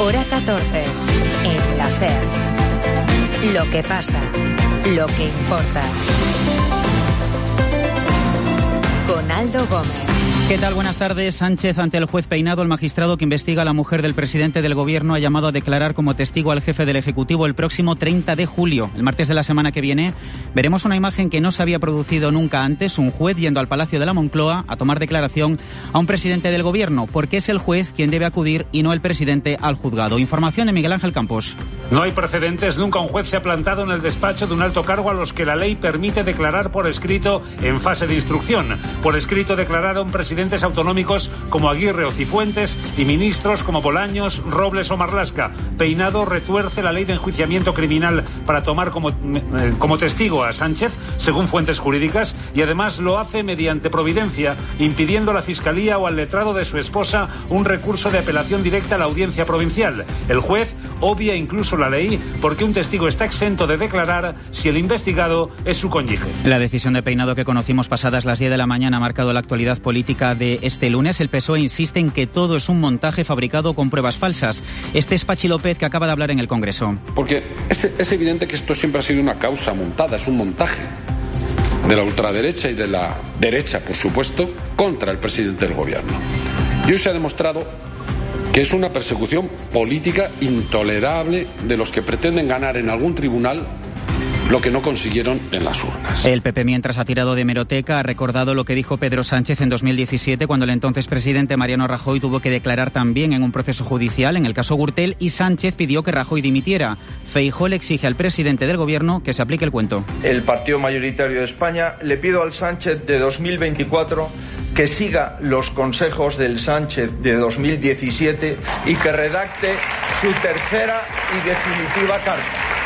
Hora 14, en la SER. Lo que pasa, lo que importa. Con Aldo Gómez. ¿Qué tal? Buenas tardes. Sánchez ante el juez Peinado. El magistrado que investiga a la mujer del presidente del Gobierno ha llamado a declarar como testigo al jefe del Ejecutivo el próximo 30 de julio. El martes de la semana que viene veremos una imagen que no se había producido nunca antes. Un juez yendo al Palacio de la Moncloa a tomar declaración a un presidente del Gobierno, porque es el juez quien debe acudir y no el presidente al juzgado. Información de Miguel Ángel Campos. No hay precedentes. Nunca un juez se ha plantado en el despacho de un alto cargo a los que la ley permite declarar por escrito en fase de instrucción. Por escrito declararon presidentes autonómicos como Aguirre o Cifuentes y ministros como Bolaños, Robles o Marlaska. Peinado retuerce la ley de enjuiciamiento criminal para tomar como testigo a Sánchez, según fuentes jurídicas, y además lo hace mediante providencia, impidiendo a la Fiscalía o al letrado de su esposa un recurso de apelación directa a la Audiencia Provincial. El juez obvia incluso la ley porque un testigo está exento de declarar si el investigado es su cónyuge. La decisión de Peinado que conocimos pasadas las 10 de la mañana ha marcado la actualidad política de este lunes. El PSOE insiste en que todo es un montaje fabricado con pruebas falsas. Este es Pachi López, que acaba de hablar en el Congreso. Porque es evidente que esto siempre ha sido una causa montada, es un montaje de la ultraderecha y de la derecha, por supuesto, contra el presidente del Gobierno. Y hoy se ha demostrado que es una persecución política intolerable de los que pretenden ganar en algún tribunal lo que no consiguieron en las urnas. El PP, mientras, ha tirado de hemeroteca, ha recordado lo que dijo Pedro Sánchez en 2017, cuando el entonces presidente Mariano Rajoy tuvo que declarar también en un proceso judicial en el caso Gürtel, y Sánchez pidió que Rajoy dimitiera. Feijóo le exige al presidente del Gobierno que se aplique el cuento. El partido mayoritario de España le pido al Sánchez de 2024 que siga los consejos del Sánchez de 2017 y que redacte su tercera y definitiva carta.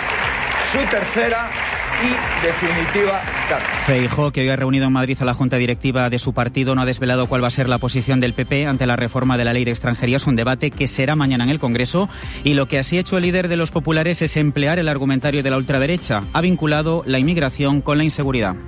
Feijóo, que hoy ha reunido en Madrid a la Junta Directiva de su partido, no ha desvelado cuál va a ser la posición del PP ante la reforma de la Ley de Extranjería. Es un debate que será mañana en el Congreso, y lo que así ha hecho el líder de los populares es emplear el argumentario de la ultraderecha. Ha vinculado la inmigración con la inseguridad.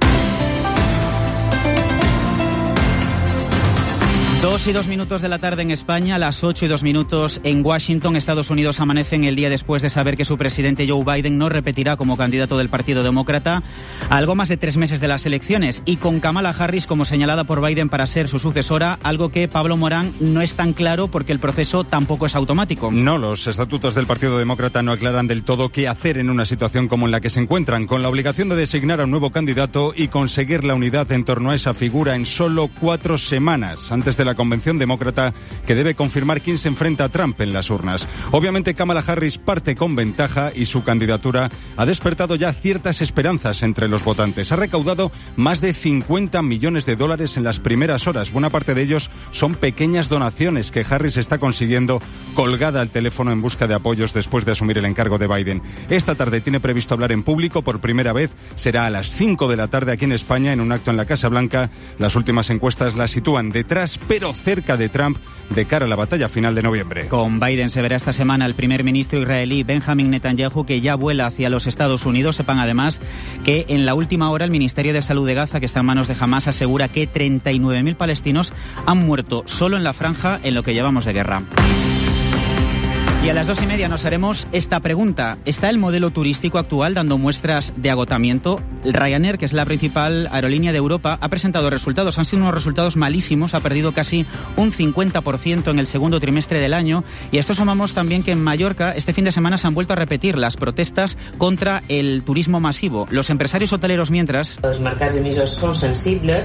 2:02 de la tarde en España, las 8:02 en Washington. Estados Unidos amanecen el día después de saber que su presidente Joe Biden no repetirá como candidato del Partido Demócrata a algo más de 3 meses de las elecciones, y con Kamala Harris como señalada por Biden para ser su sucesora, algo que, Pablo Morán, no es tan claro porque el proceso tampoco es automático. No, los estatutos del Partido Demócrata no aclaran del todo qué hacer en una situación como en la que se encuentran, con la obligación de designar a un nuevo candidato y conseguir la unidad en torno a esa figura en solo 4 semanas, antes de la convención demócrata que debe confirmar quién se enfrenta a Trump en las urnas. Obviamente Kamala Harris parte con ventaja y su candidatura ha despertado ya ciertas esperanzas entre los votantes. Ha recaudado más de $50 millones en las primeras horas. Buena parte de ellos son pequeñas donaciones que Harris está consiguiendo colgada al teléfono en busca de apoyos después de asumir el encargo de Biden. Esta tarde tiene previsto hablar en público por primera vez. Será a las 5 de la tarde aquí en España, en un acto en la Casa Blanca. Las últimas encuestas la sitúan detrás, pero cerca de Trump, de cara a la batalla final de noviembre. Con Biden se verá esta semana el primer ministro israelí Benjamin Netanyahu, que ya vuela hacia los Estados Unidos. Sepan además que en la última hora el Ministerio de Salud de Gaza, que está en manos de Hamás, asegura que 39.000 palestinos han muerto solo en la franja en lo que llevamos de guerra. Y a las 2:30 nos haremos esta pregunta. ¿Está el modelo turístico actual dando muestras de agotamiento? Ryanair, que es la principal aerolínea de Europa, ha presentado resultados. Han sido unos resultados malísimos. Ha perdido casi un 50% en el segundo trimestre del año. Y a esto sumamos también que en Mallorca este fin de semana se han vuelto a repetir las protestas contra el turismo masivo. Los empresarios hoteleros, mientras, los mercados emisores son sensibles,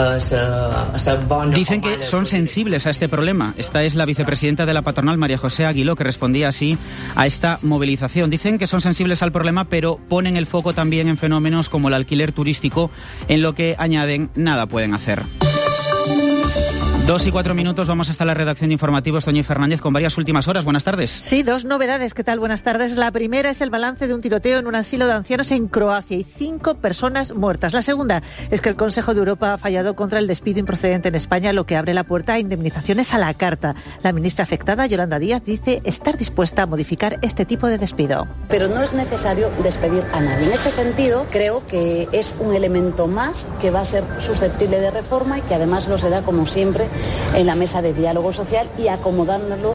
dicen que son sensibles a este problema. Esta es la vicepresidenta de la patronal, María José Aguiló, que respondía así a esta movilización. Dicen que son sensibles al problema, pero ponen el foco también en fenómenos como el alquiler turístico, en lo que añaden nada pueden hacer. 2:04, vamos hasta la redacción de informativos. Toñi Fernández con varias últimas horas. Buenas tardes. Sí, 2 novedades. ¿Qué tal? Buenas tardes. La primera es el balance de un tiroteo en un asilo de ancianos en Croacia y 5 personas muertas. La segunda es que el Consejo de Europa ha fallado contra el despido improcedente en España, lo que abre la puerta a indemnizaciones a la carta. La ministra afectada, Yolanda Díaz, dice estar dispuesta a modificar este tipo de despido. Pero no es necesario despedir a nadie. En este sentido, creo que es un elemento más que va a ser susceptible de reforma y que además lo será, como siempre, en la mesa de diálogo social y acomodándolo